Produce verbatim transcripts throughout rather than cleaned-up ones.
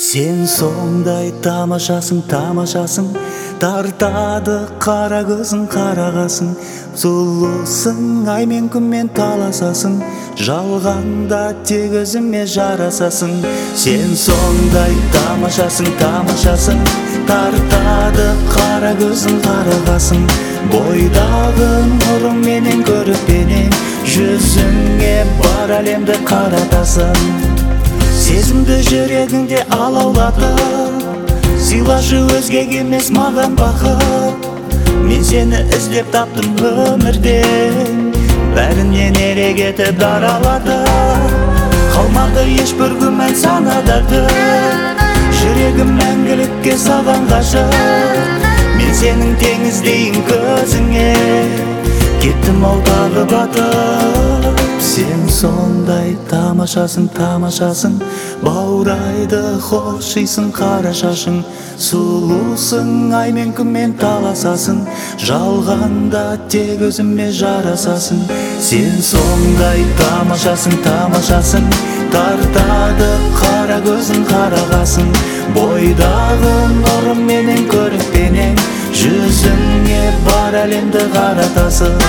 Сен сондай тамашасың, тамашасың, тартады қара көзің, қарағасың. Сұлусың, ай мен күнмен таласасың, жалғанда тек өзіме жарасасың. Сен сондай тамашасың, тамашасың, тартады қара көзің, қарағасың. Бойдағы нұрың менен көріп пенен, жүзіңе бар әлемді қаратасың. Сезімді жүрегіңде алаулатып, сыйлашы өзгеге емес маған бақыт. Мен сені іздеп таптым өмірден, бәрінен ерек етіп дараладым. Қалмады ешбір күмән санадарды, жүрегім мәңгілікке саған ғашық. Мен сенің теңіздейін көзіңе, кеттім ау тағы батып. Сен сондай тамашасың, тамашасың, баурайды хоқшисың қара шашың. Сұлусың, ай мен күнмен таласасың, жалғанда тек өзіме жарасасың. Сен сондай тамашасың, тамашасың, тартады қара көзің, қарағасың. Бойдағы нұрың менен көріп пенен, жүзіңе бар әлемді қаратасың.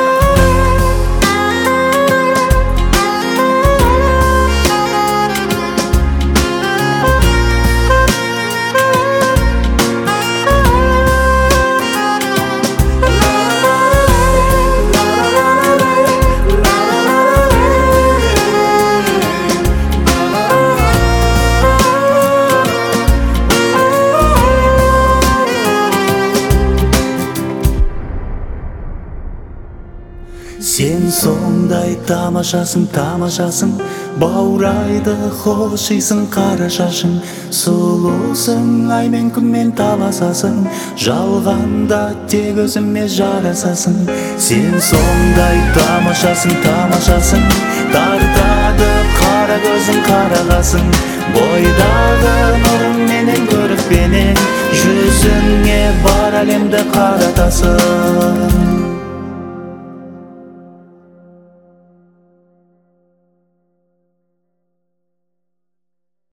Сен сондай тамашасың, тамашасың, баурайды хоқшисың қара шашың. Сұлусың, ай мен күнмен таласасың, жалғанда тек өзіме жарасасың. Сен сондай тамашасың, тамашасың, тартады қара көзің, қарағасың. Бойдағы нұрың менен көріп пенен, жүзіңе бар әлемді қаратасың.